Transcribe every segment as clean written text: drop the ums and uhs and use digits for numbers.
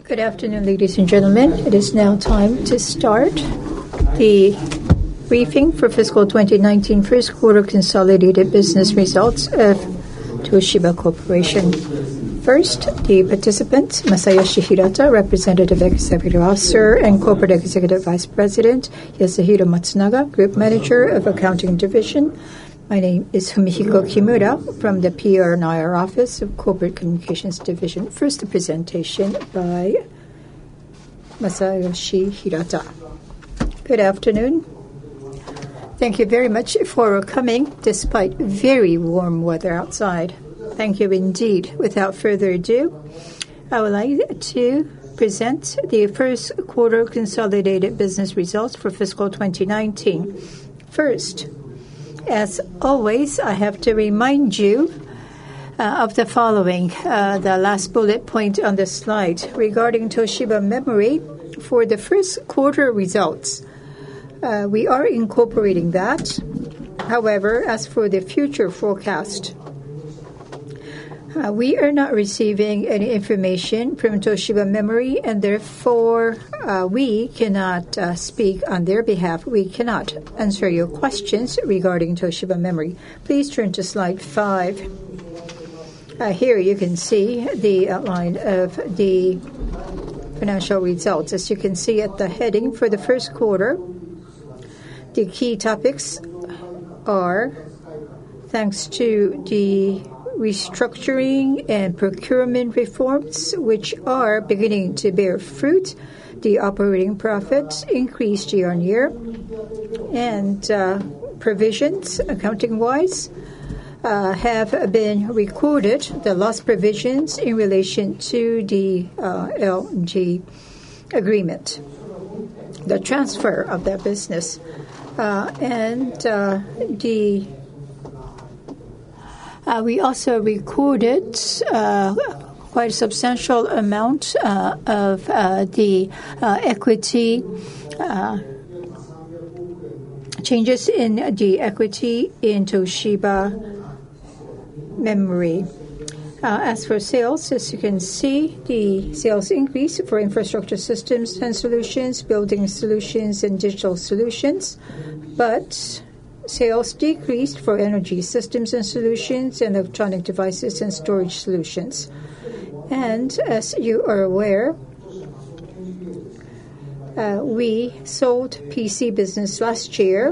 Good afternoon, ladies and gentlemen. It is now time to start the briefing for fiscal 2019 first quarter consolidated business results of Toshiba Corporation. First, the participants, Masayoshi Hirata, Representative Executive Officer and Corporate Executive Vice President, Yasuhiro Matsunaga, Group Manager of Accounting Division. My name is Fumihiko Kimura from the PR and IR Office of Corporate Communications Division. First, the presentation by Masayoshi Hirata. Good afternoon. Thank you very much for coming despite very warm weather outside. Thank you indeed. Without further ado, I would like to present the first quarter consolidated business results for fiscal 2019. First, as always, I have to remind you of the following, the last bullet point on the slide. Regarding Toshiba Memory, for the first quarter results, we are incorporating that. However, as for the future forecast, we are not receiving any information from Toshiba Memory, and therefore we cannot speak on their behalf. We cannot answer your questions regarding Toshiba Memory. Please turn to slide 5. Here you can see the outline of the financial results. As you can see at the heading for the first quarter, the key topics are, thanks to the restructuring and procurement reforms, which are beginning to bear fruit, the operating profit increased year-on-year, and provisions, accounting-wise, have been recorded, the loss provisions in relation to the LG agreement, the transfer of that business, we also recorded quite a substantial amount of the equity changes in the equity in Toshiba Memory. As for sales, as you can see, the sales increase for infrastructure systems and solutions, building solutions, and digital solutions, but sales decreased for energy systems and solutions, and electronic devices and storage solutions. And as you are aware, we sold PC business last year,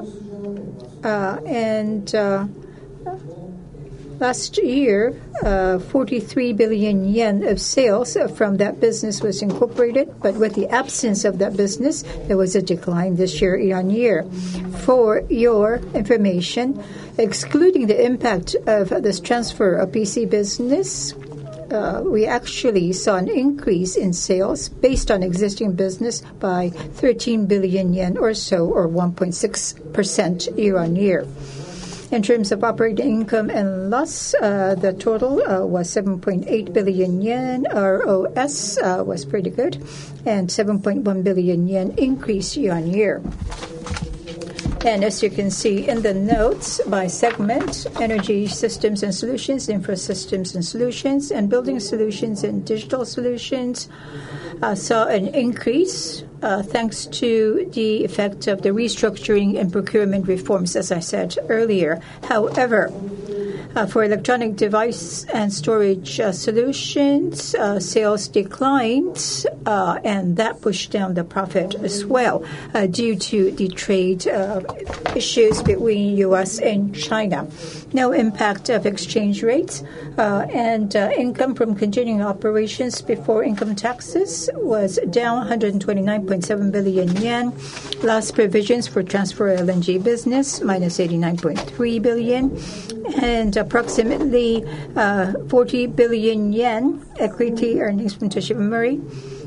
last year, 43 billion yen of sales from that business was incorporated, but with the absence of that business, there was a decline this year-on-year. For your information, excluding the impact of this transfer of PC business, we actually saw an increase in sales based on existing business by 13 billion yen or so, or 1.6% year-on-year. In terms of operating income and loss, the total was 7.8 billion yen. ROS was pretty good, and 7.1 billion yen increase year-on-year. And as you can see in the notes by segment, energy systems and solutions, infra systems and solutions, and building solutions and digital solutions saw an increase thanks to the effect of the restructuring and procurement reforms, as I said earlier. However, for electronic device and storage solutions, sales declined, and that pushed down the profit as well due to the trade issues between U.S. and China. No impact of exchange rates, and income from continuing operations before income taxes was down 129.7 billion yen. Loss provisions for transfer LNG business, minus 89.3 billion. And approximately 40 billion yen equity earnings from Toshiba Memory,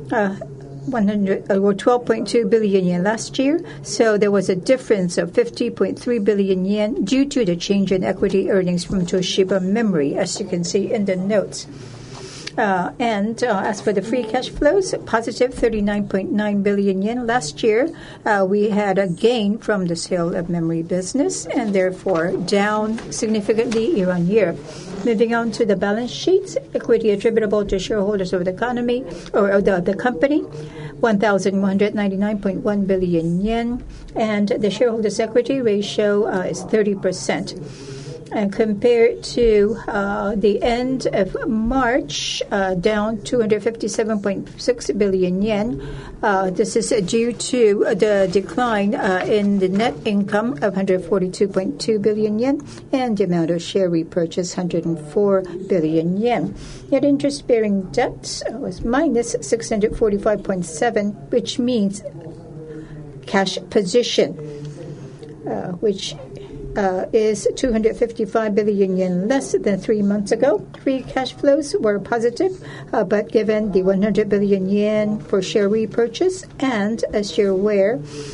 12.2 billion yen last year. So there was a difference of 50.3 billion yen due to the change in equity earnings from Toshiba Memory, as you can see in the notes. As for the free cash flows, positive 39.9 billion yen. Last year, we had a gain from the sale of memory business, and therefore down significantly year on year. Moving on to the balance sheets, equity attributable to shareholders of the company, 1,199.1 billion yen, and the shareholders' equity ratio is 30%. And compared to the end of March, down 257.6 billion yen. This is due to the decline in the net income of 142.2 billion yen and the amount of share repurchase, 104 billion yen. Net interest-bearing debt was minus 645.7, which means cash position, which is 255 billion yen less than 3 months ago. Free cash flows were positive, but given the 100 billion yen for share repurchase, and as you're aware,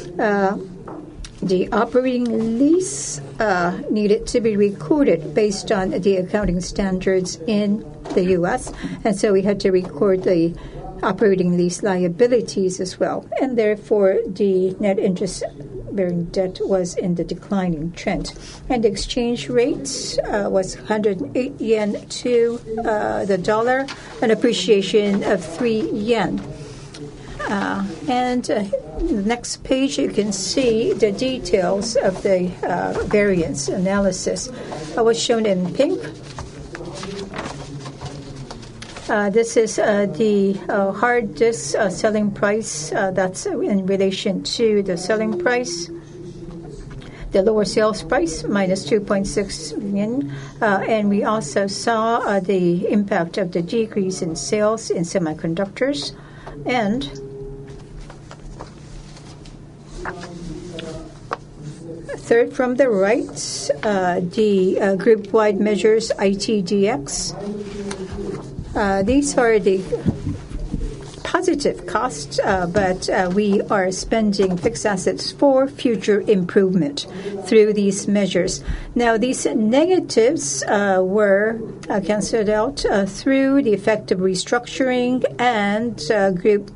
the operating lease needed to be recorded based on the accounting standards in the U.S., and so we had to record the operating lease liabilities as well, and therefore the net interest-bearing debt was in the declining trend. And the exchange rate was 108 yen to the dollar, an appreciation of 3 yen. The next page, you can see the details of the variance analysis. Was shown in pink. This is the hard disk selling price. That's in relation to the selling price. The lower sales price, minus 2.6 million. And we also saw the impact of the decrease in sales in semiconductors. And third from the right, the group-wide measures, ITDX. These are the positive costs, but we are spending fixed assets for future improvement through these measures. Now, these negatives were canceled out through the effect of restructuring and group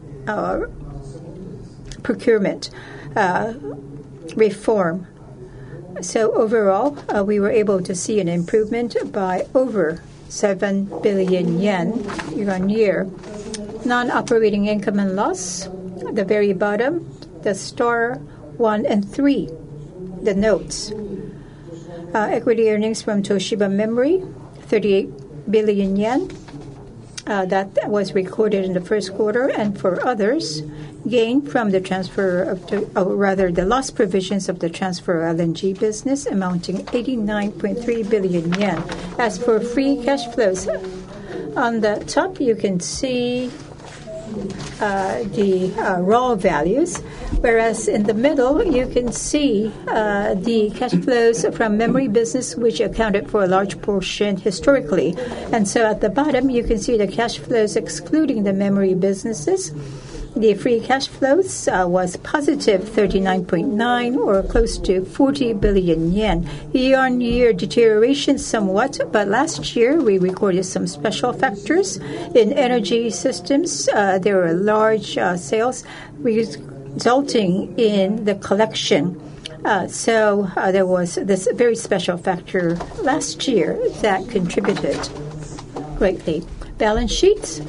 procurement reform. So overall, we were able to see an improvement by over 7 billion yen year on year. Non-operating income and loss, the very bottom, the star 1 and 3, the notes. Equity earnings from Toshiba Memory, 38 billion yen. That was recorded in the first quarter, and for others, gain from the transfer of, the loss provisions of the transfer of LNG business amounting 89.3 billion yen. As for free cash flows, on the top you can see the raw values, whereas in the middle you can see the cash flows from memory business, which accounted for a large portion historically. And so at the bottom you can see the cash flows excluding the memory businesses. The free cash flows was positive 39.9, or close to 40 billion yen. Year-on-year deterioration somewhat, but last year we recorded some special factors. In energy systems, there were large sales resulting in the collection. So there was this very special factor last year that contributed greatly. Balance sheets.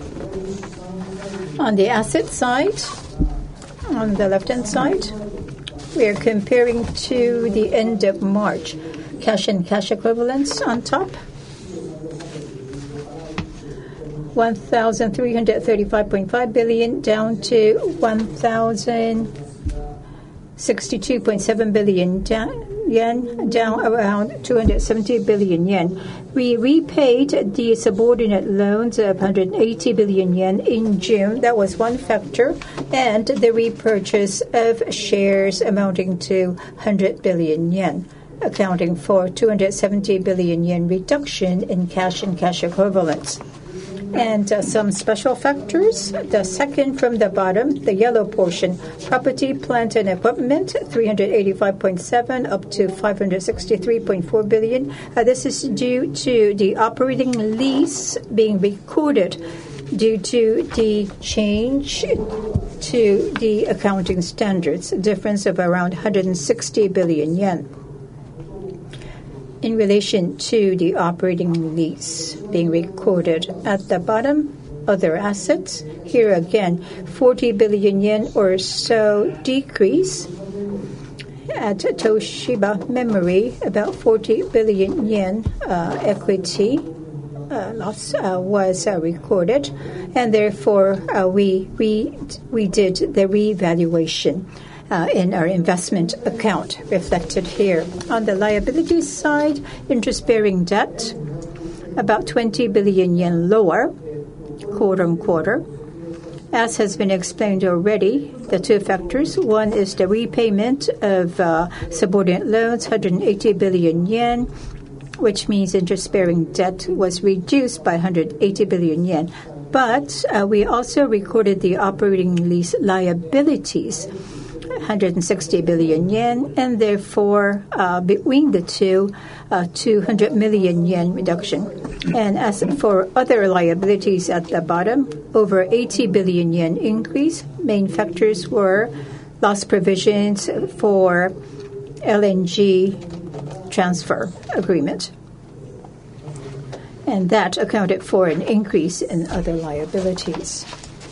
On the asset side, on the left-hand side, we are comparing to the end of March. Cash and cash equivalents on top, 1,335.5 billion down to 1,062.7 billion yen, down around 270 billion yen. We repaid the subordinate loans of 180 billion yen in June. That was one factor, and the repurchase of shares amounting to 100 billion yen, accounting for 270 billion yen reduction in cash and cash equivalents. And some special factors. The second from the bottom, the yellow portion, property, plant, and equipment, 385.7 up to 563.4 billion. This is due to the operating lease being recorded due to the change to the accounting standards, a difference of around 160 billion yen. In relation to the operating lease being recorded at the bottom, other assets, here again, 40 billion yen or so decrease. At Toshiba Memory, about 40 billion yen equity loss was recorded, and therefore we did the revaluation in our investment account reflected here. On the liability side, interest-bearing debt, about 20 billion yen lower, quarter-on-quarter. As has been explained already, the two factors. One is the repayment of subordinate loans, 180 billion yen, which means interest-bearing debt was reduced by 180 billion yen. But we also recorded the operating lease liabilities, 160 billion yen, and therefore between the two, 200 million yen reduction. And as for other liabilities at the bottom, over 80 billion yen increase. Main factors were loss provisions for LNG transfer agreement. And that accounted for an increase in other liabilities.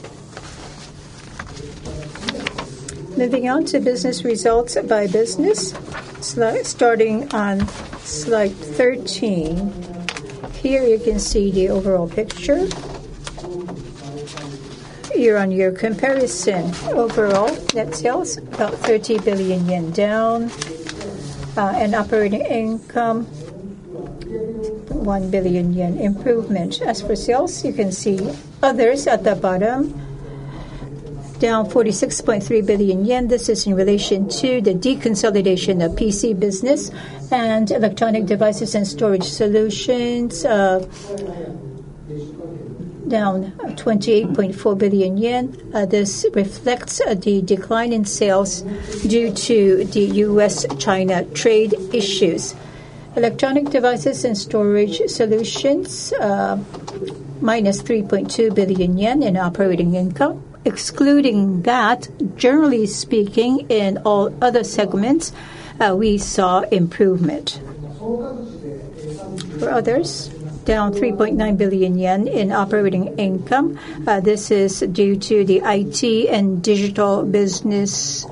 Moving on to business results by business, starting on slide 13. Here you can see the overall picture. Year-on-year comparison. Overall, net sales about 30 billion yen down, and operating income 1 billion yen improvement. As for sales, you can see others at the bottom, down 46.3 billion yen. This is in relation to the deconsolidation of PC business and electronic devices and storage solutions, down 28.4 billion yen. This reflects the decline in sales due to the U.S.-China trade issues. Electronic devices and storage solutions, minus 3.2 billion yen in operating income. Excluding that, generally speaking, in all other segments, we saw improvement. For others, down 3.9 billion yen in operating income. This is due to the IT and digital business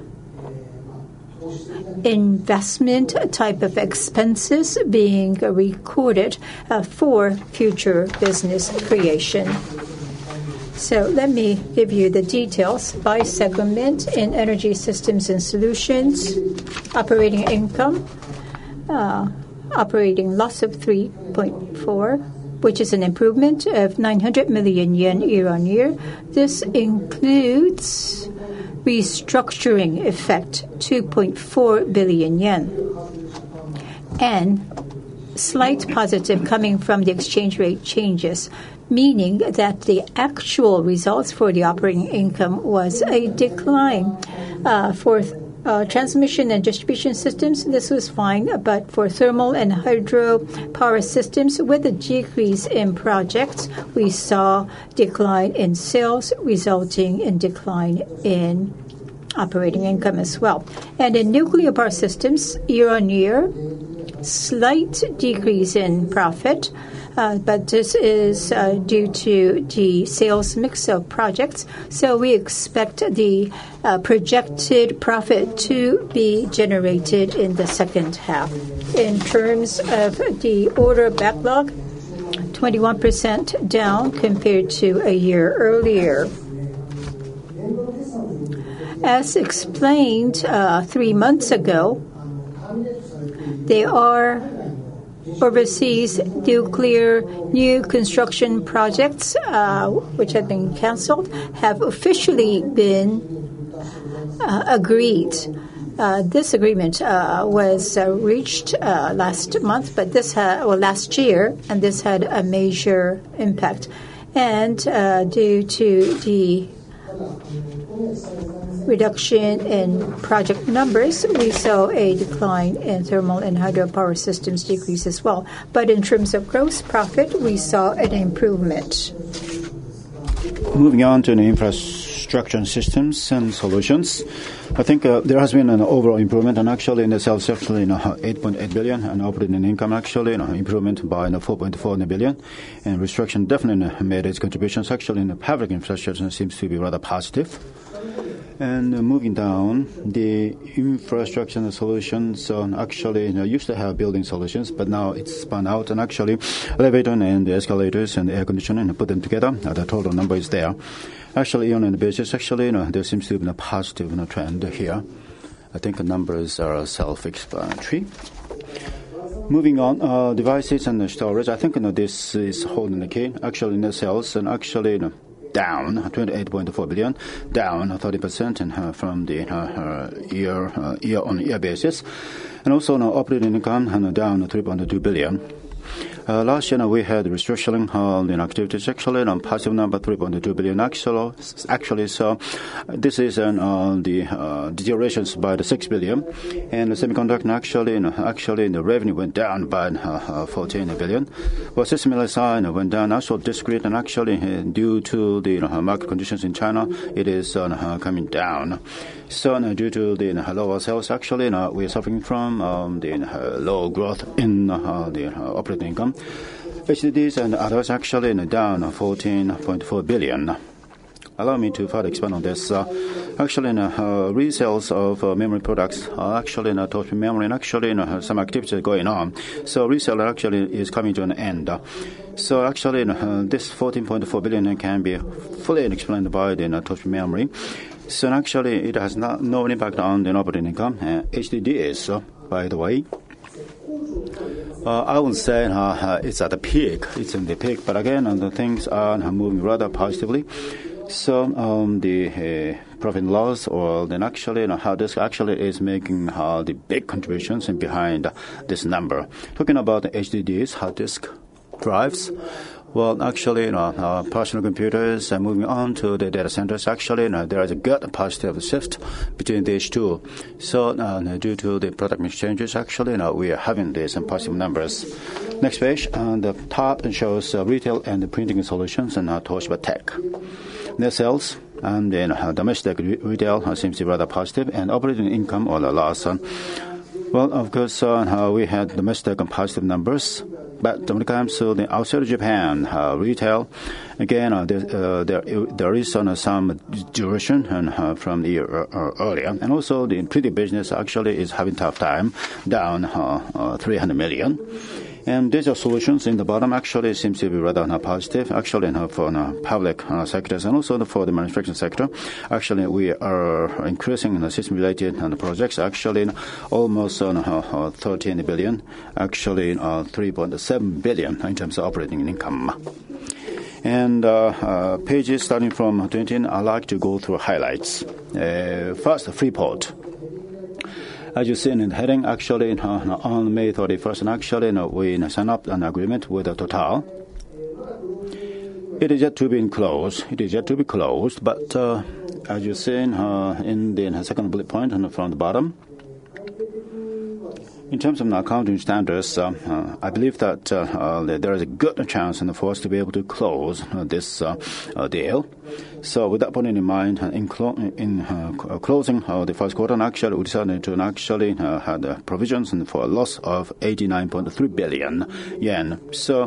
investment type of expenses being recorded for future business creation. So let me give you the details by segment. In Energy Systems and Solutions, operating income, operating loss of 3.4, which is an improvement of 900 million yen year-on-year. This includes restructuring effect, 2.4 billion yen, and slight positive coming from the exchange rate changes, meaning that the actual results for the operating income was a decline. For transmission and distribution systems, this was fine, but for thermal and hydro power systems, with a decrease in projects, we saw decline in sales, resulting in decline in operating income as well. And in nuclear power systems, year-on-year, slight decrease in profit, but this is due to the sales mix of projects. So we expect the projected profit to be generated in the second half. In terms of the order backlog, 21% down compared to a year earlier. As explained 3 months ago, there are overseas nuclear new construction projects which have been canceled have officially been agreed. This agreement was reached last month, but last year, and this had a major impact. And due to the reduction in project numbers, we saw a decline in thermal and hydropower systems decrease as well. But in terms of gross profit, we saw an improvement. Moving on to the infrastructure and systems and solutions, I think there has been an overall improvement, and actually in the sales actually 8.8 billion, and operating income actually improvement by 4.4 billion, and restructuring definitely made its contributions. Actually in the public infrastructure seems to be rather positive. And moving down, the infrastructure and solutions actually used to have building solutions, but now it's spun out, and actually elevator and the escalators and the air conditioning and put them together. The total number is there. Actually, on the basis, actually, there seems to be a positive trend here. I think the numbers are self-explanatory. Moving on, devices and storage. I think this is holding the key. Actually, net sales and actually down 28.4 billion, down 30% and from the year-on-year basis, and also operating income down 3.2 billion. Last year we had restructuring in activities actually on positive number 3.2 billion actually. So this is the deteriorations by the 6 billion, and the semiconductor actually the revenue went down by 14 billion. Well, system LSI went down. Also discrete and actually due to the market conditions in China, it is coming down. So due to the lower sales, actually we are suffering from the low growth in the operating income. HDDs and others actually down 14.4 billion. Allow me to further expand on this. Actually, resales of memory products are actually touch memory, and actually some activities going on. So resale actually is coming to an end. So actually, this 14.4 billion can be fully explained by the touch memory. So actually, it has no impact on the operating income. HDD is, by the way. I would say it's at the peak. It's in the peak, but again, the things are moving rather positively. So the profit and loss, or then actually hard disk actually is making the big contributions behind this number. Talking about the HDDs, hard disk drives. Well, actually, personal computers are moving on to the data centers. Actually, there is a good positive shift between these two. So, due to the product mix changes, actually, we are having these positive numbers. Next page, on the top shows retail and printing solutions and Toshiba Tech. Net sales and then domestic retail seems to be rather positive, and operating income or the loss. Well, of course, we had domestic and positive numbers. But when it comes to the outside of Japan retail, again, there is some duration from the year earlier. And also the printing business actually is having tough time, down 300 million. And digital solutions in the bottom actually seems to be rather positive. Actually, for public sectors and also for the manufacturing sector, actually we are increasing the system-related projects. Actually, almost 13 billion. Actually, 3.7 billion in terms of operating income. And pages starting from 20, I'd like to go through highlights. First, Freeport. As you see in the heading, actually, on May 31st, actually, we signed up an agreement with Total. It is yet to be closed. But as you see in the second bullet point from the bottom, in terms of accounting standards, I believe that there is a good chance for us to be able to close this deal. So with that point in mind, in closing the first quarter, actually we decided to actually had provisions for a loss of 89.3 billion yen. So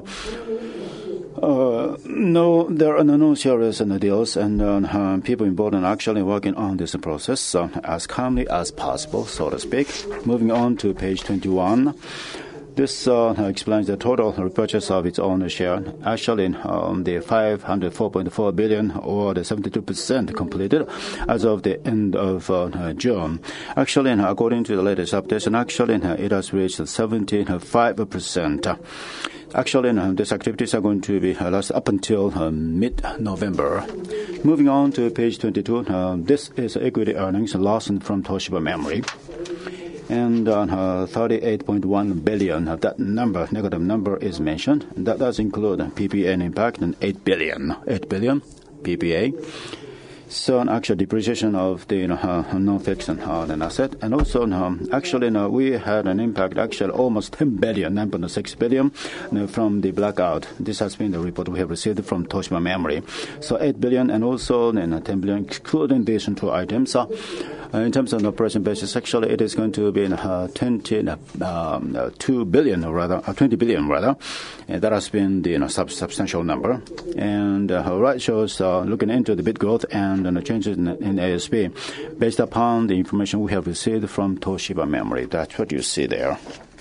no, there are no serious deals, and people involved are actually working on this process as calmly as possible, so to speak. Moving on to page 21. This explains the total repurchase of its own share. Actually, the 504.4 billion, or the 72% completed as of the end of June. Actually, according to the latest updates, actually it has reached 75%. Actually, these activities are going to be last up until mid-November. Moving on to page 22, this is equity earnings loss from Toshiba Memory. And 38.1 billion, that number, negative number is mentioned. That does include PPA impact and 8 billion PPA. So actual depreciation of the non-fixed an asset. And also actually we had an impact actually almost 10 billion, 9.6 billion from the blackout. This has been the report we have received from Toshiba Memory. So 8 billion and also 10 billion excluding these two items. In terms of the operation basis, actually it is going to be 20 billion rather. And that has been the substantial number. And right shows looking into the bit growth and the changes in ASP based upon the information we have received from Toshiba Memory. That's what you see there.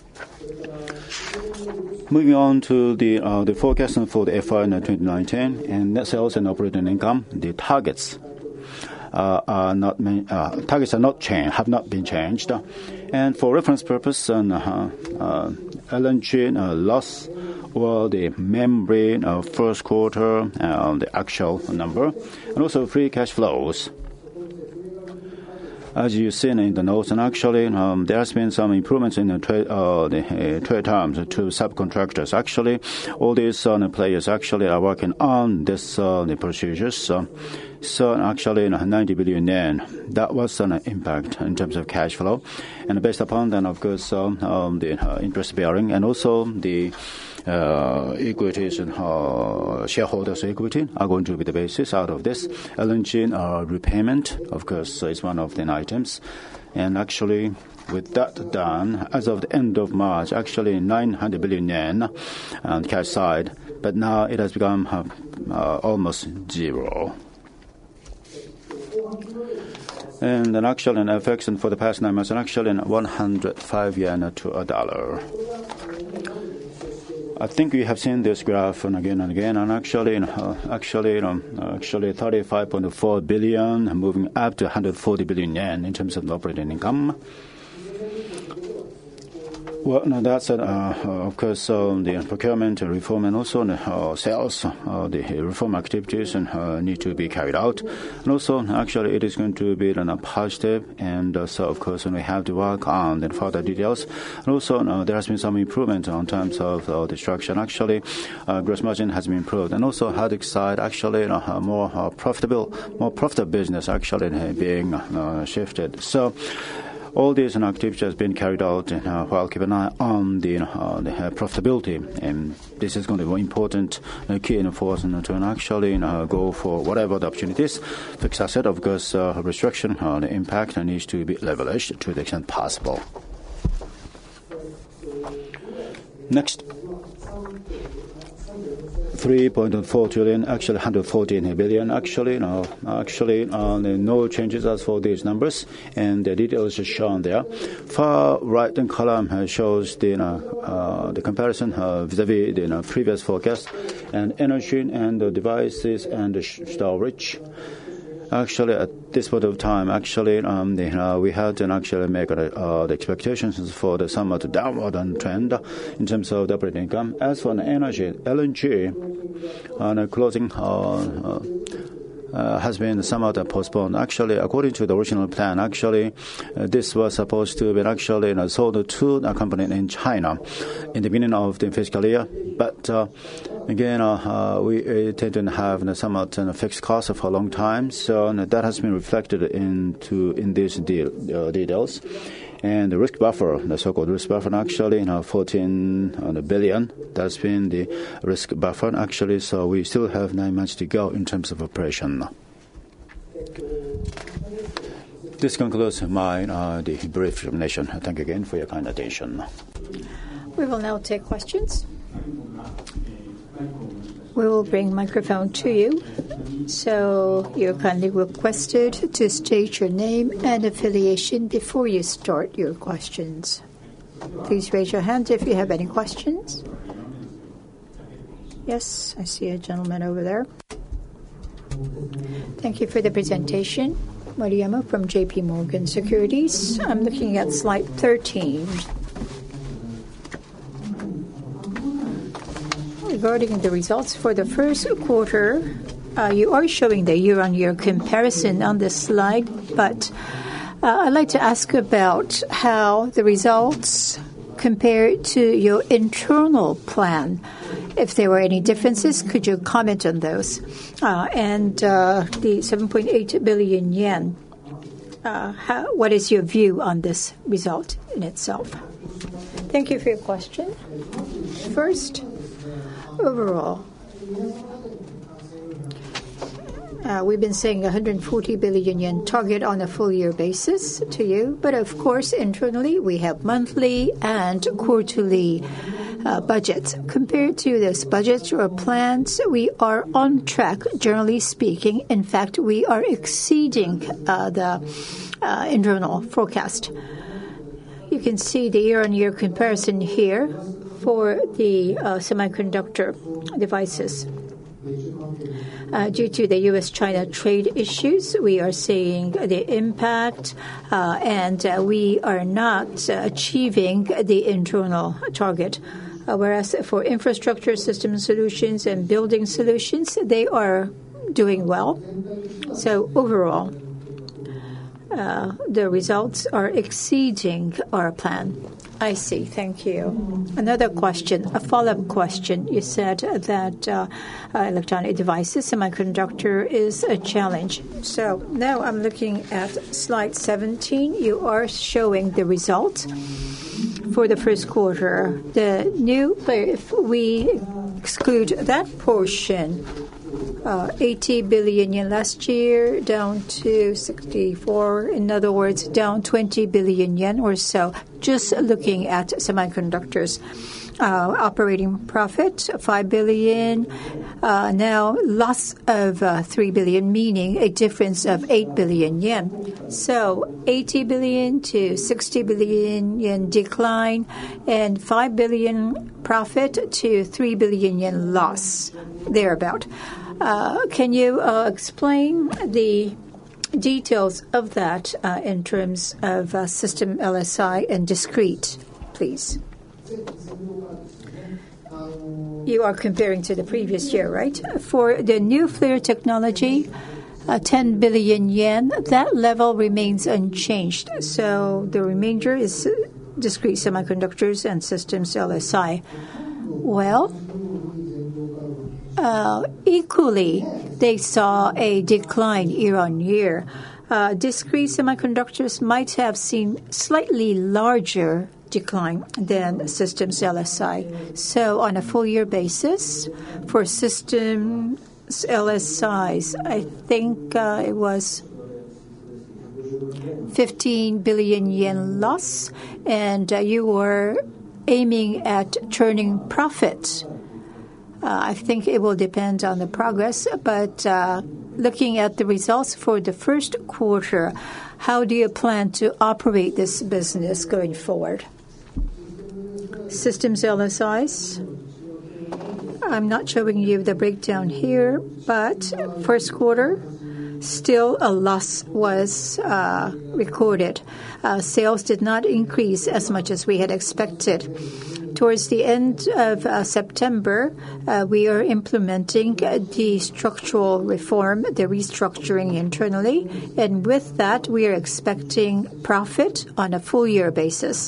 Moving on to the forecast for the FY 2019 and net sales and operating income, the targets. Targets are not changed, have not been changed. And for reference purpose, LNG loss or the memory first quarter, the actual number, and also free cash flows. As you've seen in the notes, and actually there has been some improvements in the trade terms to subcontractors. Actually, all these players actually are working on this the procedures. So actually 90 billion yen, that was an impact in terms of cash flow. And based upon that, of course, the interest bearing and also the equities and shareholders' equity are going to be the basis out of this. LNG repayment, of course, is one of the items. And actually, with that done, as of the end of March, actually 900 billion yen on the cash side, but now it has become almost zero. And then actually an FX and for the past 9 months, and actually 105 yen to a dollar. I think we have seen this graph and again, and actually 35.4 billion, moving up to 140 billion yen in terms of operating income. Well, no, that's of course the procurement reform and also sales, the reform activities need to be carried out. And also, actually, it is going to be positive, and so of course, we have to work on the further details. And also, there has been some improvement in terms of the structure. Actually, gross margin has been improved, and also hard disk side actually more profitable business actually being shifted. So. All these activities has been carried out while keeping an eye on the profitability, and this is going to be important key enforcement to actually go for whatever the opportunities. Fixed asset, of course, restriction, the impact needs to be leveraged to the extent possible. Next. 3.4 trillion, actually 114 billion. Actually, no changes as for these numbers, and the details are shown there. Far right-hand column shows the comparison vis-a-vis the previous forecast, and energy and the devices and the storage. Actually, at this point of time, actually, we had to actually make the expectations for the somewhat downward trend in terms of the operating income. As for the energy, LNG, closing has been somewhat postponed. Actually, according to the original plan, actually, this was supposed to be actually sold to a company in China in the beginning of the fiscal year, but again, we tend to have somewhat fixed costs for a long time, so that has been reflected in these details. And the risk buffer, the so-called risk buffer, actually, 14 billion. That's been the risk buffer, actually. So we still have 9 months to go in terms of operation. This concludes my the brief explanation. Thank you again for your kind attention. We will now take questions. We will bring microphone to you. So you're kindly requested to state your name and affiliation before you start your questions. Please raise your hand if you have any questions. Yes, I see a gentleman over there. Thank you for the presentation. Mariyama from JP Morgan Securities. I'm looking at slide 13. Regarding the results for the first quarter, you are showing the year-on-year comparison on this slide, but I'd like to ask about how the results compare to your internal plan. If there were any differences, could you comment on those? And the 7.8 billion yen, what is your view on this result in itself? Thank you for your question. First, overall, we've been saying 140 billion yen target on a full-year basis to you. But, of course, internally, we have monthly and quarterly budgets. Compared to those budgets or plans, we are on track, generally speaking. In fact, we are exceeding the internal forecast. You can see the year-on-year comparison here for the semiconductor devices. Due to the U.S.-China trade issues, we are seeing the impact, and we are not achieving the internal target. Whereas for infrastructure system solutions and building solutions, they are doing well. So overall, the results are exceeding our plan. I see. Thank you. Another question, a follow-up question. You said that electronic devices, semiconductor, is a challenge. So now I'm looking at slide 17. You are showing the results for the first quarter. The new, if we exclude that portion, 80 billion yen last year, down to 64. In other words, down 20 billion yen or so. Just looking at semiconductors, operating profit 5 billion. Now loss of 3 billion, meaning a difference of 8 billion yen. So 80 billion to 60 billion yen decline, and 5 billion profit to 3 billion yen loss, thereabout. Can you explain the details of that in terms of system LSI and discrete, please? You are comparing to the previous year, right? For the nuclear technology, 10 billion yen, that level remains unchanged. So the remainder is discrete semiconductors and systems LSI. Well, equally, they saw a decline year on year. Discrete semiconductors might have seen slightly larger decline than systems LSI. So on a full year basis, for systems LSIs, I think it was 15 billion yen loss, and you were aiming at turning profit. I think it will depend on the progress, but looking at the results for the first quarter, how do you plan to operate this business going forward? Systems LSIs, I'm not showing you the breakdown here, but first quarter, still a loss was recorded. Sales did not increase as much as we had expected. Towards the end of September, we are implementing the structural reform, the restructuring internally, and with that, we are expecting profit on a full-year basis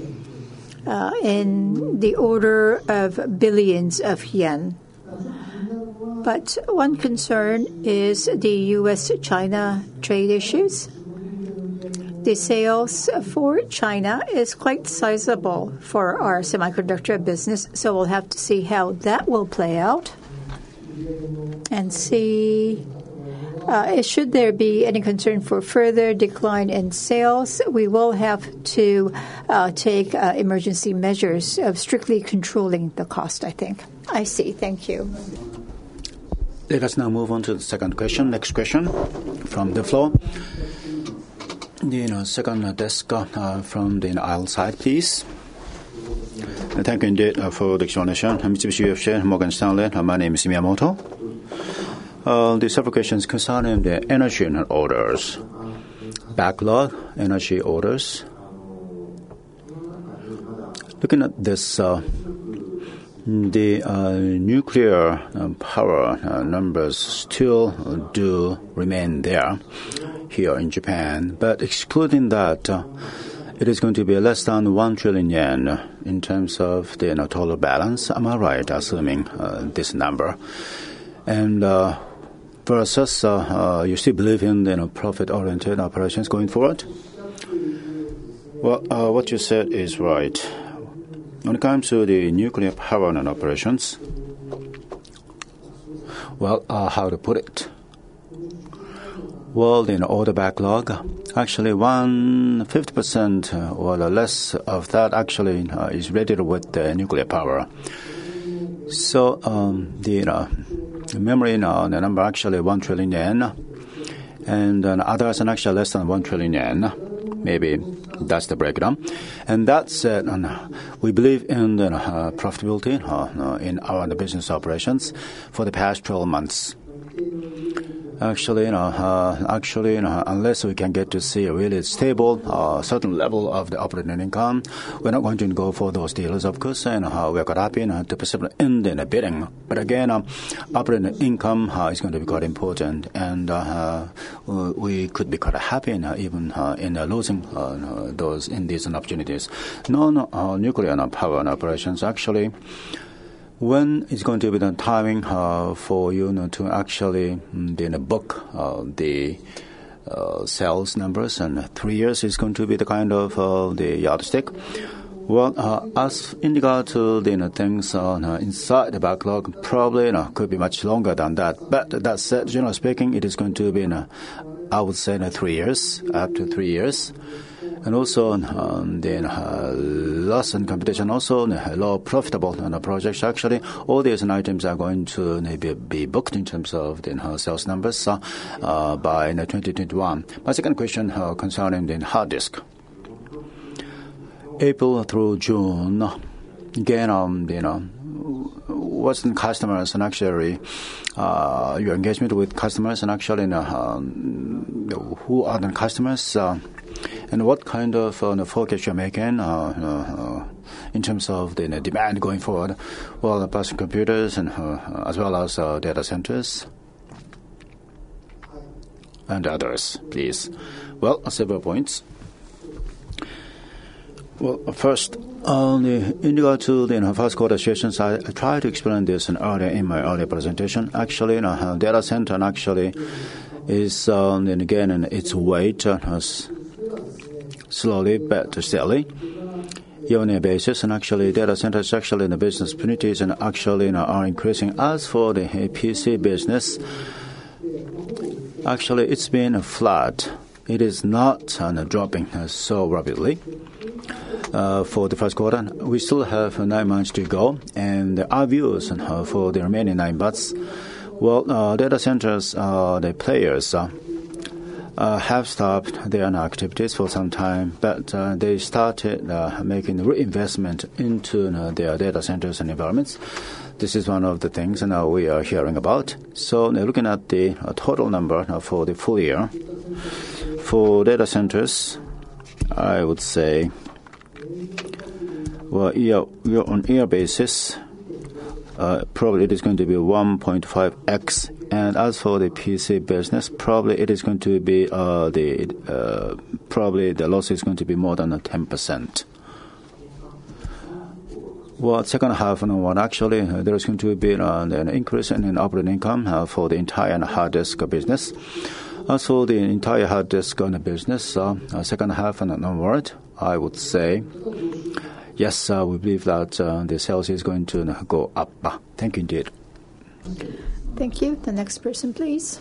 in the order of billions of yen. But one concern is the U.S.-China trade issues. The sales for China is quite sizable for our semiconductor business, so we'll have to see how that will play out and see should there be any concern for further decline in sales. We will have to take emergency measures of strictly controlling the cost, I think. I see. Thank you. Let us now move on to the second question. Next question from the floor. The second desk from the aisle side, please. Thank you indeed for the explanation. Mitsubishi UFJ Morgan Stanley. My name is Miyamoto. The several questions concerning the energy orders, backlog energy orders. Looking at this, the nuclear power numbers still do remain there. here in Japan. But excluding that, it is going to be less than 1 trillion yen in terms of the total balance. Am I right, assuming this number? And versus, you still believe in profit-oriented operations going forward? Well, what you said is right. When it comes to the nuclear power and operations, well, how to put it? Well, in order backlog, actually 50% or less of that actually is related with the nuclear power. So the memory now, the number actually 1 trillion yen, and others are actually less than 1 trillion yen. Maybe that's the breakdown. And that said, we believe in the profitability in our business operations for the past 12 months. Actually, unless we can get to see a really stable, certain level of the operating income, we're not going to go for those deals, of course, and we're quite happy to participate in the bidding. But again, operating income is going to be quite important, and we could be quite happy even in losing those in these opportunities. Non-nuclear power and operations, actually, when is going to be the timing for you to actually book the sales numbers, and 3 years is going to be the kind of the yardstick? Well, as in regard to the things inside the backlog, probably could be much longer than that. But that said, generally speaking, it is going to be I would say 3 years, up to 3 years. And also the loss and competition, also low profitable projects. Actually, all these items are going to be booked in terms of the sales numbers by 2021. My second question concerning the hard disk. April through June, again, what's the customers and actually your engagement with customers and actually who are the customers and what kind of focus you're making in terms of the demand going forward? Well, the personal computers and as well as data centers and others, please. Well, several points. Well, first, in regard to the first quarter sessions, I tried to explain this in my earlier presentation. Actually, data center actually is again its weight slowly but steadily year-on-year basis, and actually data centers actually in the business opportunities and actually are increasing. As for the PC business, actually it's been flat. It is not dropping so rapidly. For the first quarter, we still have 9 months to go, and our views for the remaining 9 months. Well, data centers, the players have stopped their activities for some time, but they started making reinvestment into their data centers and environments. This is one of the things we are hearing about. So looking at the total number for the full year, for data centers, I would say, well, year-on-year basis, probably it is going to be 1.5x. And as for the PC business, probably it is going to be probably the loss is going to be more than 10%. Well, second half, actually there is going to be an increase in operating income for the entire hard disk business. Also, the entire hard disk business, second half and onward, I would say, yes, we believe that the sales is going to go up. Thank you indeed. Thank you. The next person, please.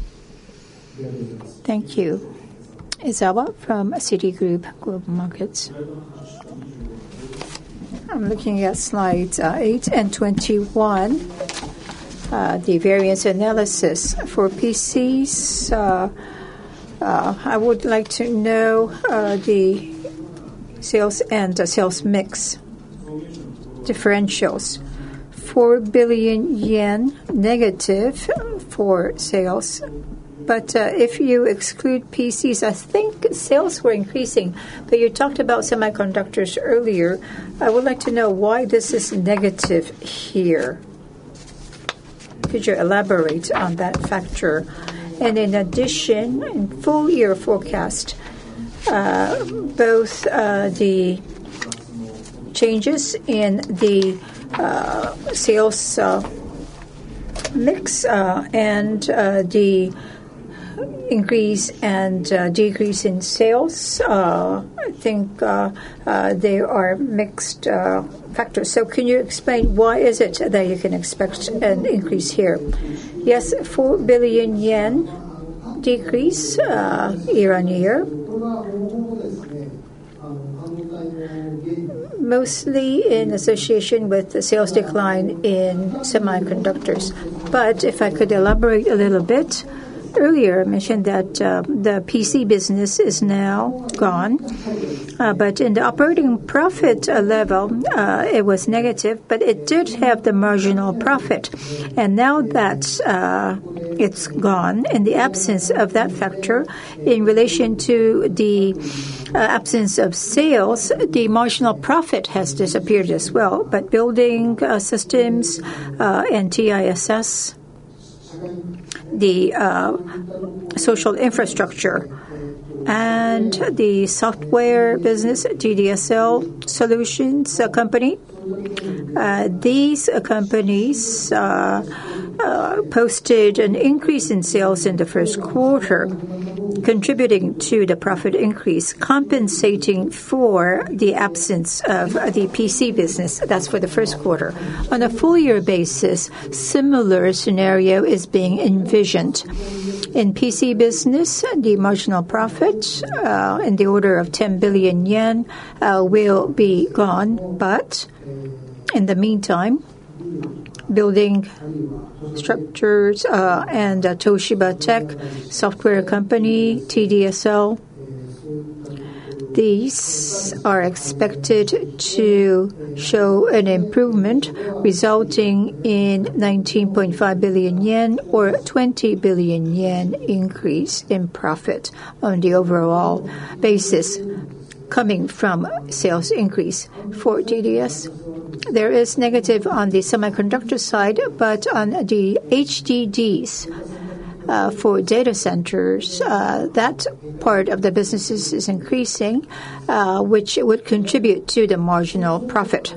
Thank you. Izawa from Citigroup Global Markets. I'm looking at slides 8 and 21. The variance analysis for PCs. I would like to know the sales and sales mix differentials. 4 billion yen negative for sales. But if you exclude PCs, I think sales were increasing. But you talked about semiconductors earlier. I would like to know why this is negative here. Could you elaborate on that factor? And in addition, in full year forecast, both the changes in the sales mix and the increase and decrease in sales, I think they are mixed factors. So can you explain why is it that you can expect an increase here? Yes, 4 billion yen decrease year on year. Mostly in association with the sales decline in semiconductors. But if I could elaborate a little bit, earlier I mentioned that the PC business is now gone, but in the operating profit level, it was negative, but it did have the marginal profit. And now that it's gone, in the absence of that factor, in relation to the absence of sales, the marginal profit has disappeared as well. But building systems and TISS, the social infrastructure, and the software business, TDSL Solutions Company. These companies posted an increase in sales in the first quarter, contributing to the profit increase, compensating for the absence of the PC business. That's for the first quarter. On a full year basis, similar scenario is being envisioned. In PC business, the marginal profit in the order of 10 billion yen will be gone, but in the meantime, building structures and Toshiba Tech software company, TDSL, these are expected to show an improvement resulting in 19.5 billion yen or 20 billion yen increase in profit on the overall basis coming from sales increase. For TDS, there is negative on the semiconductor side, but on the HDDs for data centers, that part of the businesses is increasing, which would contribute to the marginal profit.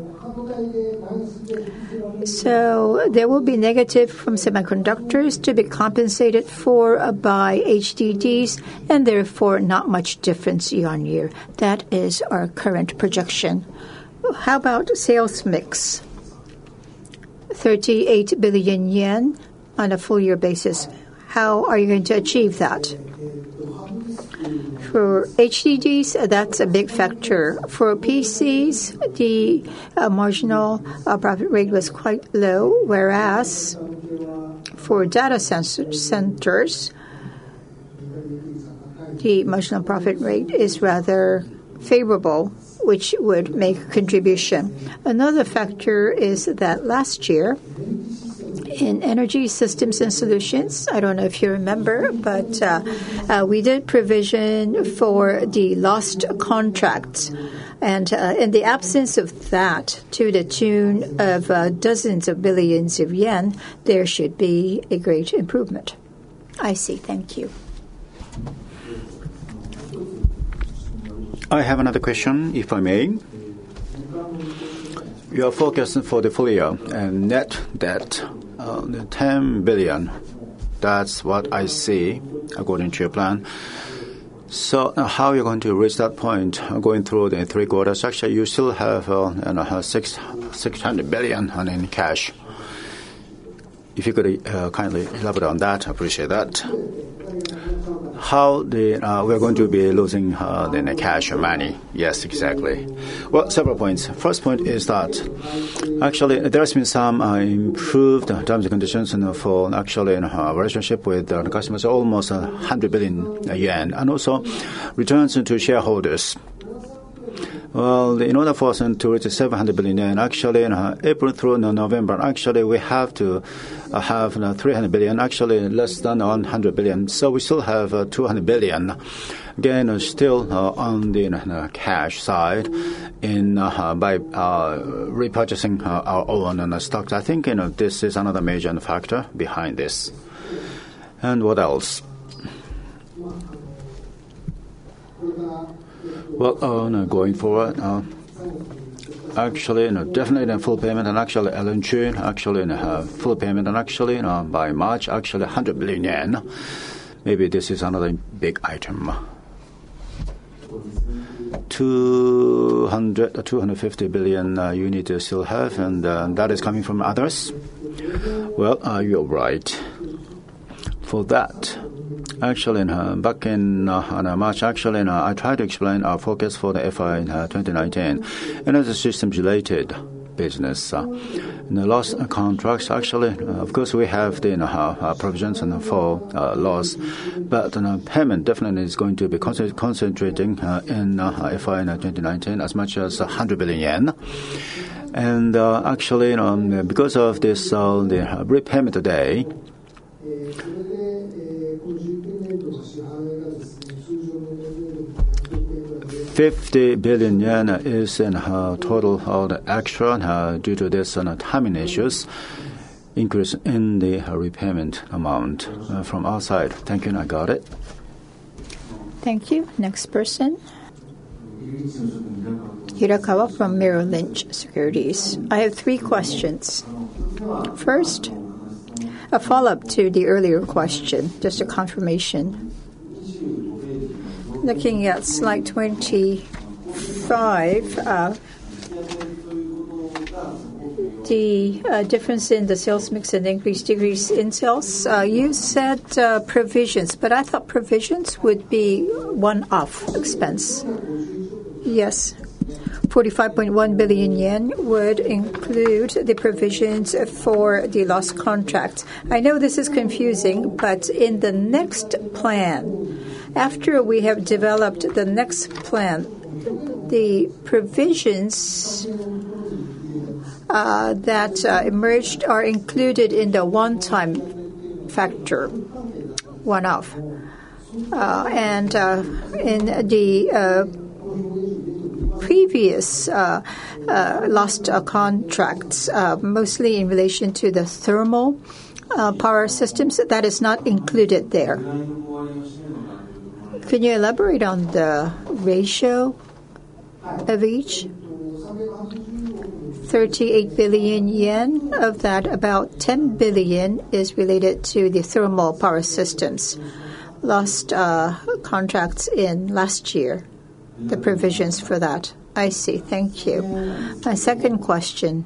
So there will be negative from semiconductors to be compensated for by HDDs, and therefore not much difference year on year. That is our current projection. How about sales mix? 38 billion yen on a full year basis. How are you going to achieve that? For HDDs, that's a big factor. For PCs, the marginal profit rate was quite low, whereas for data centers, the marginal profit rate is rather favorable, which would make a contribution. Another factor is that last year, in Energy Systems and Solutions, I don't know if you remember, but we did provision for the lost contracts. And in the absence of that, to the tune of dozens of billions of yen, there should be a great improvement. I see. Thank you. I have another question, if I may. Your focus for the full year and net debt, 10 billion. That's what I see according to your plan. So how are you going to reach that point going through the 3 quarters? Actually, you still have 600 billion in cash. If you could kindly elaborate on that, I appreciate that. How we're going to be losing the cash or money? Yes, exactly. Well, several points. First point is that actually there has been some improved terms and conditions for actually our relationship with the customers, almost 100 billion yen, and also returns to shareholders. Well, in order for us to reach 700 billion yen, actually in April through November, actually we have to have 300 billion, actually less than 100 billion. So we still have 200 billion. Again, still on the cash side by repurchasing our own stocks. I think this is another major factor behind this. And what else? Well, going forward, actually, definitely in full payment, and actually LNG, actually full payment, and actually by March, actually 100 billion yen. Maybe this is another big item. 250 billion you need to still have, and that is coming from others. Well, you're right. For that, actually, back in March, actually, I tried to explain our focus for the FY in 2019. And as a systems-related business, in the loss contracts, actually, of course, we have the provisions for loss, but payment definitely is going to be concentrating in FY in 2019 as much as 100 billion yen. And actually, because of this, the repayment day, 50 billion yen is in total the extra due to this timing issues, increase in the repayment amount from our side. Thank you, and I got it. Thank you. Next person. Hirakawa from Merrill Lynch Securities. I have 3 questions. First, a follow-up to the earlier question, just a confirmation. Looking at slide 25, the difference in the sales mix and decrease in sales, you said provisions, but I thought provisions would be one-off expense. Yes. 45.1 billion yen would include the provisions for the lost contracts. I know this is confusing, but in the next plan, after we have developed the next plan, the provisions that emerged are included in the one-time factor, one-off. And in the previous lost contracts, mostly in relation to the thermal power systems, that is not included there. Can you elaborate on the ratio of each? 38 billion yen. Of that, about 10 billion is related to the thermal power systems. Lost contracts in last year. The provisions for that. I see. Thank you. My second question.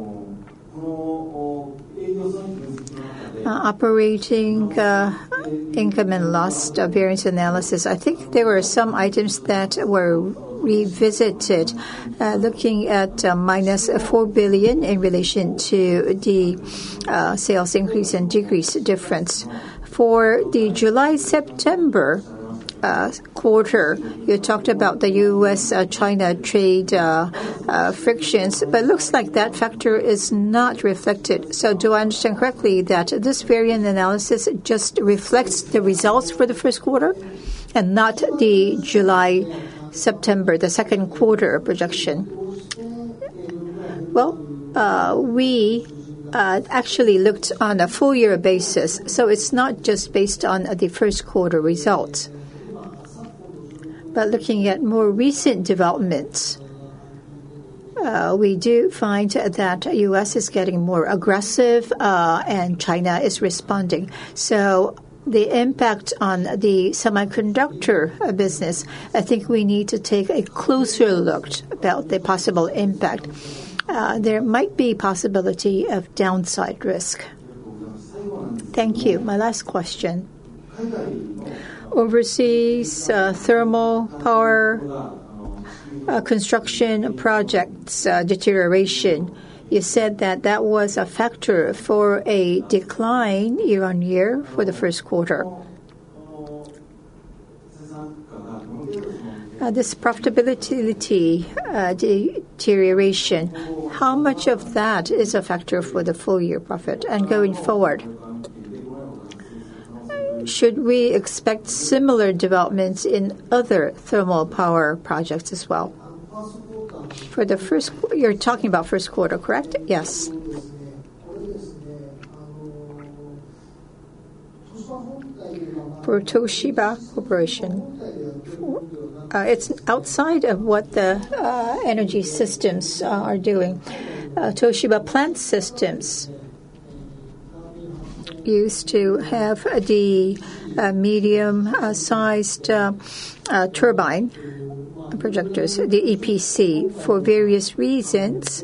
Operating income and loss variance analysis. I think there were some items that were revisited, looking at minus 4 billion in relation to the sales increase and decrease difference. For the July-September quarter, you talked about the U.S.-China trade frictions, but it looks like that factor is not reflected. So do I understand correctly that this variance analysis just reflects the results for the first quarter and not the July-September, the second quarter projection? Well, we actually looked on a full-year basis, so it's not just based on the first quarter results. But looking at more recent developments, we do find that U.S. is getting more aggressive and China is responding. So the impact on the semiconductor business, I think we need to take a closer look about the possible impact. There might be possibility of downside risk. Thank you. My last question. Overseas thermal power construction projects deterioration. You said that that was a factor for a decline year-on-year for the first quarter. This profitability deterioration, how much of that is a factor for the full-year profit? And going forward, should we expect similar developments in other thermal power projects as well? For the first, you're talking about first quarter, correct? Yes. for Toshiba Corporation. It's outside of what the energy systems are doing. Toshiba Plant Systems used to have the medium-sized turbine projectors, the EPC, for various reasons.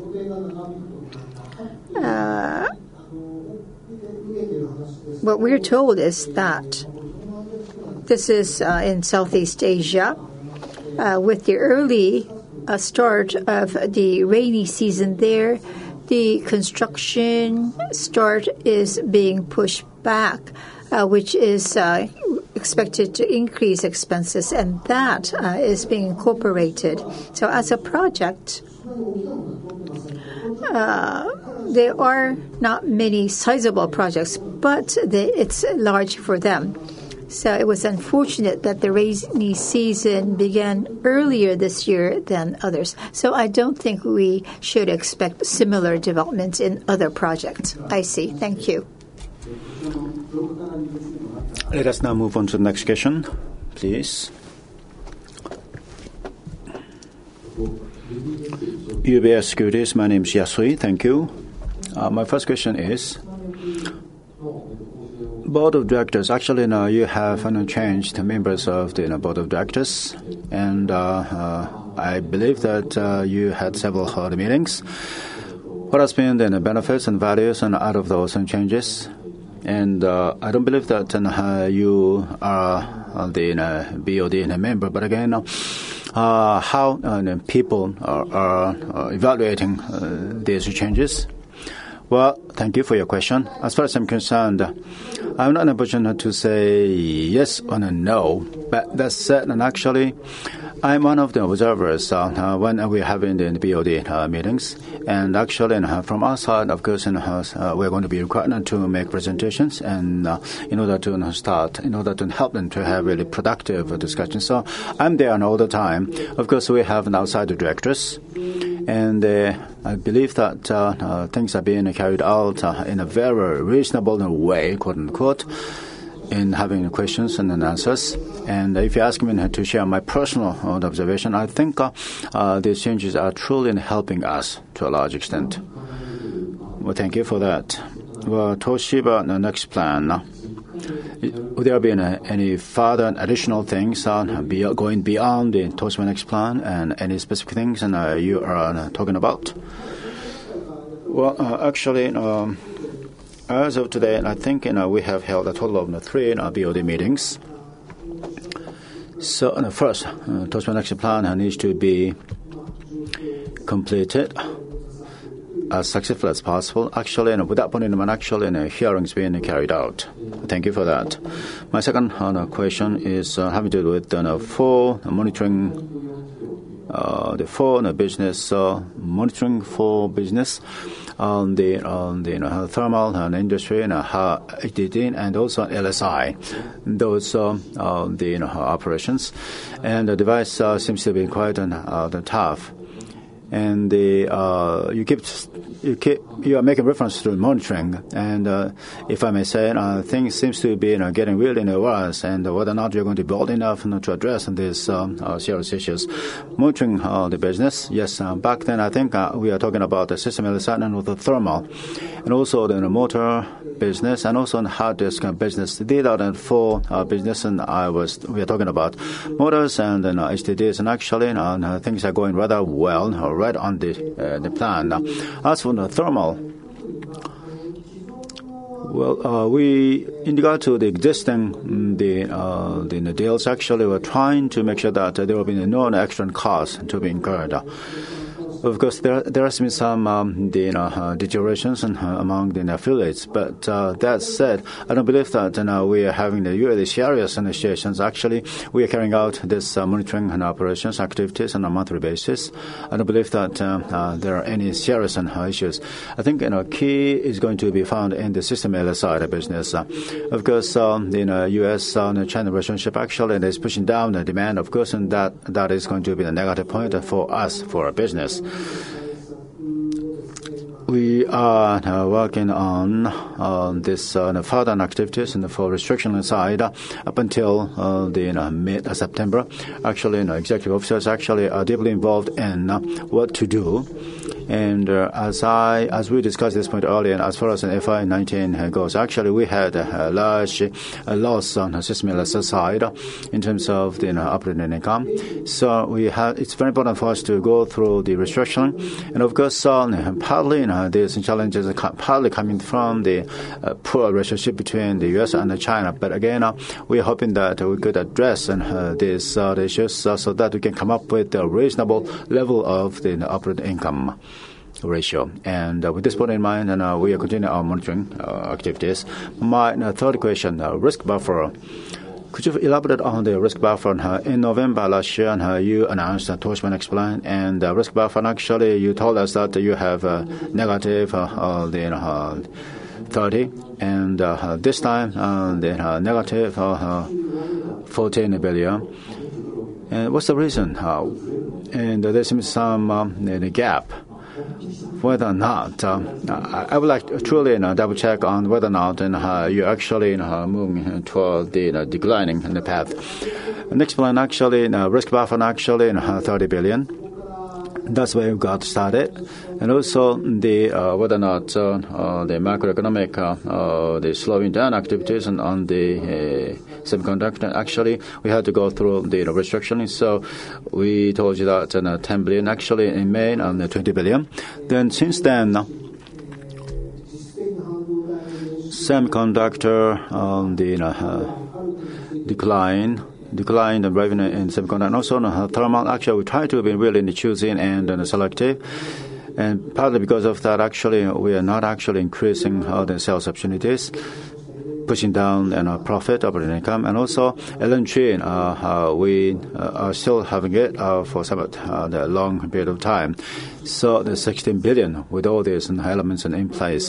What we're told is that this is in Southeast Asia. With the early start of the rainy season there, the construction start is being pushed back, which is expected to increase expenses, and that is being incorporated. So as a project, there are not many sizable projects, but it's large for them. So it was unfortunate that the rainy season began earlier this year than others. So I don't think we should expect similar developments in other projects. I see. Thank you. Let us now move on to the next question, please. UBS Securities, my name is Yasui. Thank you. My first question is, Board of Directors, actually now you have changed the members of the Board of Directors, and I believe that you had several meetings. What has been the benefits and values and out of those changes? And I don't believe that you are the BOD member, but again, how people are evaluating these changes? Well, thank you for your question. As far as I'm concerned, I'm not in a position to say yes or no. But that said, and actually, I'm one of the observers when we're having the BOD meetings. And actually, from our side, of course, we're going to be required to make presentations and in order to help them to have really productive discussions. So I'm there all the time. Of course, we have an outside directors. And I believe that things are being carried out in a very reasonable way, quote unquote, in having questions and answers. And if you ask me to share my personal observation, I think these changes are truly helping us to a large extent. Well, thank you for that. Well, Toshiba, the next plan. Would there be any further additional things going beyond the Toshiba next plan and any specific things you are talking about? Well, actually, as of today, I think we have held a total of 3 BOD meetings. So first, Toshiba next plan needs to be completed as successful as possible. Actually, without putting them hearings being carried out. Thank you for that. My second question is having to do with for monitoring the for business monitoring for business on the thermal industry and HDD and also LSI, those the operations, and the device seems to be quite tough. And you are making reference to monitoring, and if I may say, things seems to be getting really worse, and whether or not you're going to be bold enough to address these serious issues. Monitoring the business, yes. Back then, I think we are talking about the system LSI and the thermal, and also the motor business, and also hard disk business. These are the 4 business, and we are talking about motors and HDDs, and actually things are going rather well, right on the plan. As for the thermal, well, in regard to the existing the deals, actually we're trying to make sure that there will be no extra costs to be incurred. Of course, there has been some deteriorations among the affiliates, but that said, I don't believe that we are having the really serious situations. Actually, we are carrying out this monitoring and operations activities on a monthly basis. I don't believe that there are any serious issues. I think key is going to be found in the system LSI business. Of course, the U.S.-China relationship actually is pushing down the demand, of course, and that is going to be the negative point for us, for our business. we are working on this further activities for restriction side up until the mid-September. Actually, executive officers actually are deeply involved in what to do. And as we discussed this point earlier, as far as the FY19 goes, actually we had a large loss on the system side in terms of the operating income. So it's very important for us to go through the restructuring. And of course, partly these challenges are partly coming from the poor relationship between the U.S. and China. But again, we are hoping that we could address these issues so that we can come up with a reasonable level of the operating income ratio. And with this point in mind, we are continuing our monitoring activities. My third question, risk buffer. Could you elaborate on the risk buffer? In November last year, you announced Torchman explained, and the risk buffer, actually, you told us that you have negative 30, and this time the negative 14 billion. And what's the reason? And there seems some gap. Whether or not, I would like to truly double check on whether or not you're actually moving toward the declining path. Next plan, actually, risk buffer, actually, 30 billion. That's where we got started. And also the whether or not the macroeconomic, the slowing down activities on the semiconductor, actually, we had to go through the restructuring. So we told you that 10 billion, actually, in May, on the 20 billion. Then since then, semiconductor, the decline the revenue in semiconductor. And also thermal, actually, we try to be really choosing and selective. And partly because of that, actually, we are not actually increasing the sales opportunities, pushing down profit, operating income. And also LNG, we are still having it for some the long period of time. So the 16 billion with all these elements in place.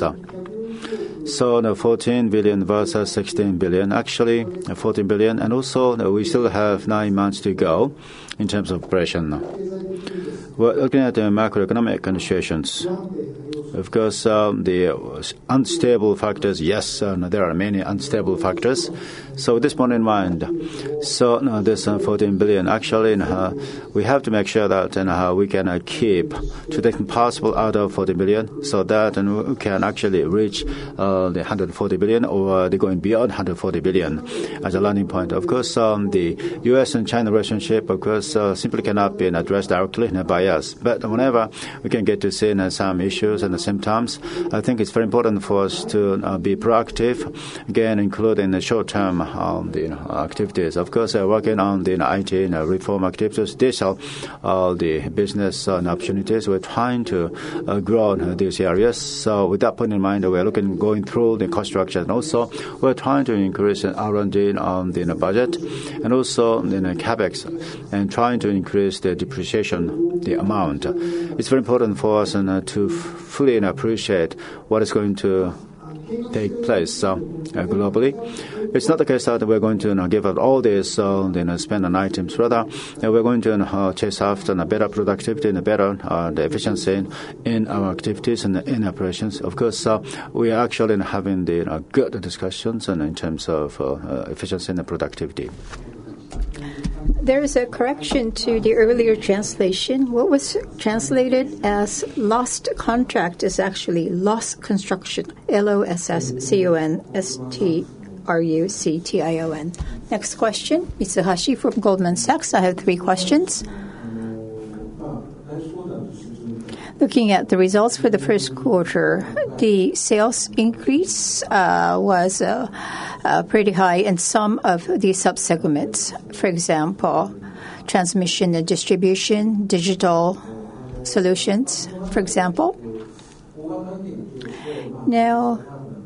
So the 14 billion versus 16 billion, actually 14 billion. And also we still have 9 months to go in terms of operation. We're looking at the macroeconomic situations. Of course, the unstable factors, yes, there are many unstable factors. So with this point in mind, so this 14 billion, actually, we have to make sure that we can keep to the possible out of 40 billion so that we can actually reach the 140 billion or going beyond 140 billion as a landing point. Of course, the U.S. and China relationship, of course, simply cannot be addressed directly by us. But whenever we can get to see some issues at the same time, I think it's very important for us to be proactive, again, including the short-term activities. Of course, working on the IT reform activities, digital the business opportunities. We're trying to grow these areas. So with that point in mind, we're going through the cost structure, and also we're trying to increase R&D on the budget, and also the capex, and trying to increase the depreciation, the amount. It's very important for us to fully appreciate what is going to take place globally. It's not the case that we're going to give up all this spend on items. Rather, we're going to chase after better productivity and better the efficiency in our activities and in operations. Of course, we are actually having the good discussions in terms of efficiency and productivity. There is a correction to the earlier translation. What was translated as lost contract is actually loss construction. LOSSCONSTRUCTION. Next question, Mitsuhashi from Goldman Sachs. I have 3 questions. Looking at the results for the first quarter, the sales increase was pretty high in some of the subsegments. For example, transmission and distribution, digital solutions, for example. Now,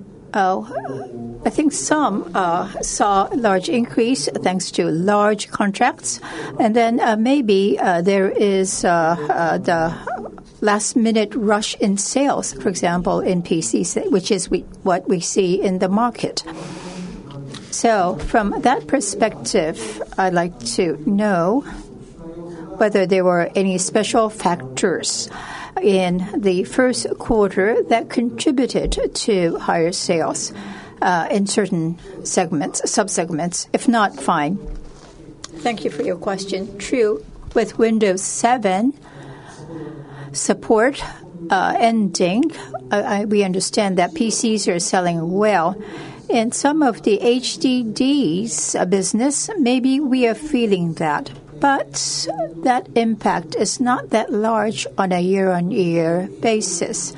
I think some saw large increase thanks to large contracts, and then maybe there is the last-minute rush in sales, for example, in PCs, which is what we see in the market. So from that perspective, I'd like to know whether there were any special factors in the first quarter that contributed to higher sales in certain segments, subsegments. If not, fine. Thank you for your question. True, with Windows 7 support ending, we understand that PCs are selling well. In some of the HDD's business, maybe we are feeling that. But that impact is not that large on a year-on-year basis.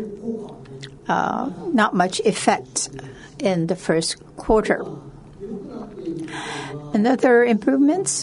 Not much effect in the first quarter. Another improvements,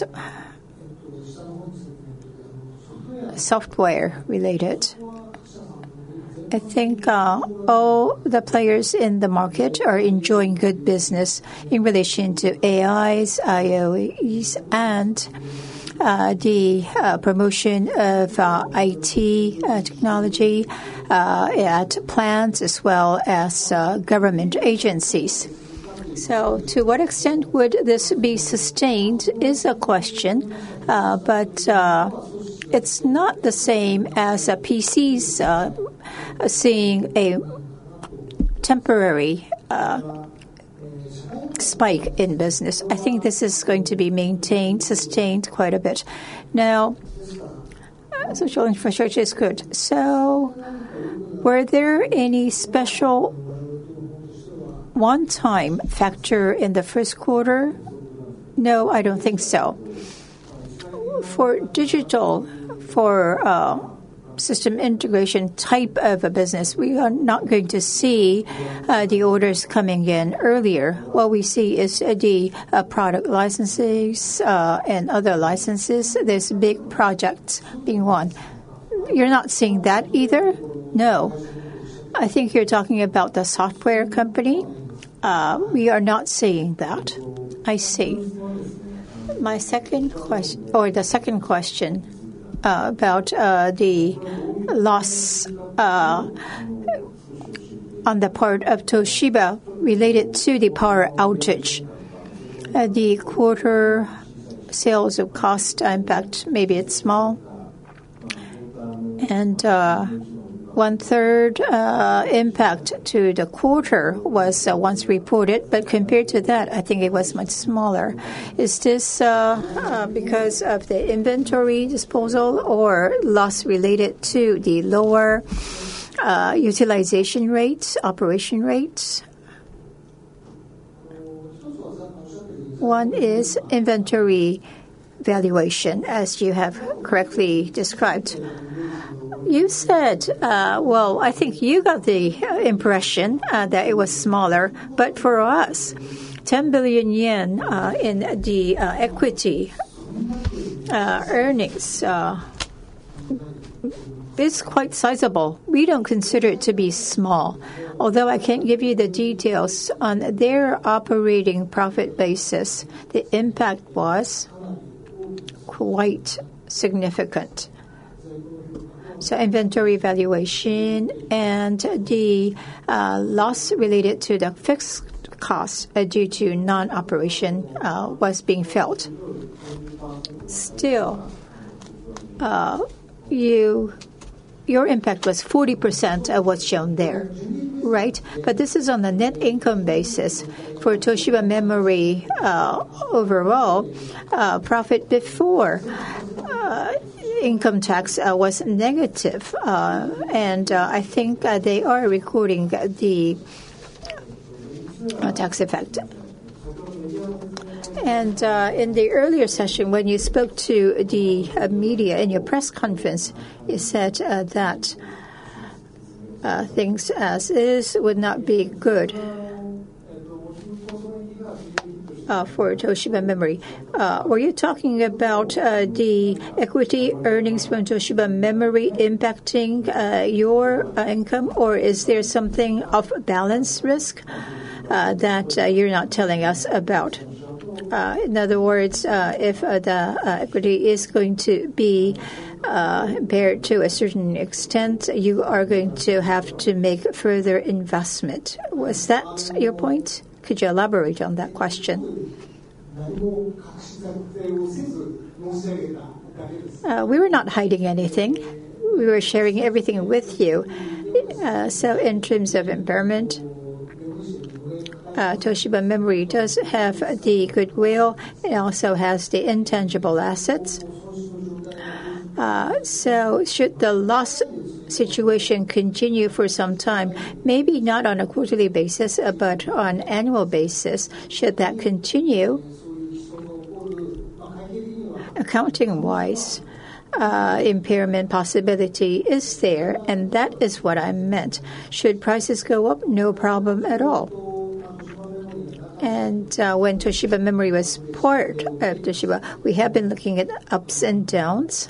software related. I think all the players in the market are enjoying good business in relation to AIs, IoEs, and the promotion of IT technology at plants as well as government agencies. So to what extent would this be sustained is a question, but it's not the same as PCs seeing a temporary spike in business. I think this is going to be sustained quite a bit. Now, social infrastructure is good. So were there any special one-time factor in the first quarter? No, I don't think so. For digital, for system integration type of a business, we are not going to see the orders coming in earlier. What we see is the product licenses and other licenses. There's big projects being won. You're not seeing that either? No. I think you're talking about the software company. We are not seeing that. I see. My second question, or the second question, about the loss on the part of Toshiba related to the power outage. The quarter sales of cost impact, maybe it's small. And one-third impact to the quarter was once reported, but compared to that, I think it was much smaller. Is this because of the inventory disposal or loss related to the lower utilization rates, operation rates? One is inventory valuation, as you have correctly described. You said, well, I think you got the impression that it was smaller, but for us, 10 billion yen in the equity earnings is quite sizable. We don't consider it to be small, although I can't give you the details. On their operating profit basis, the impact was quite significant. So inventory valuation and the loss related to the fixed costs due to non-operation was being felt. Still, your impact was 40% of what's shown there, right? But this is on the net income basis. For Toshiba Memory overall, profit before income tax was negative, and I think they are recording the tax effect. And in the earlier session, when you spoke to the media in your press conference, you said that things as is would not be good for Toshiba Memory. Were you talking about the equity earnings from Toshiba Memory impacting your income, or is there something of balance risk that you're not telling us about? In other words, if the equity is going to be impaired to a certain extent, you are going to have to make further investment. Was that your point? Could you elaborate on that question? We were not hiding anything. We were sharing everything with you. So in terms of impairment, Toshiba Memory does have the goodwill. It also has the intangible assets. So should the loss situation continue for some time, maybe not on a quarterly basis, but on annual basis, should that continue, accounting-wise, impairment possibility is there, and that is what I meant. Should prices go up? No problem at all. And when Toshiba Memory was part of Toshiba, we have been looking at ups and downs.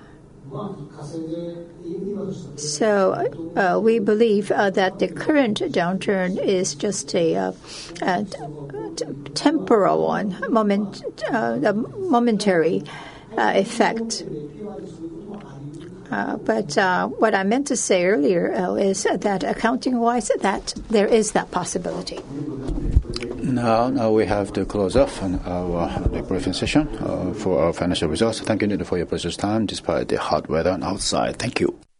So we believe that the current downturn is just a temporal one, momentary effect. But what I meant to say earlier is that accounting-wise, that there is that possibility. Now we have to close off our briefing session for our financial results. Thank you for your precious time despite the hot weather outside. Thank you.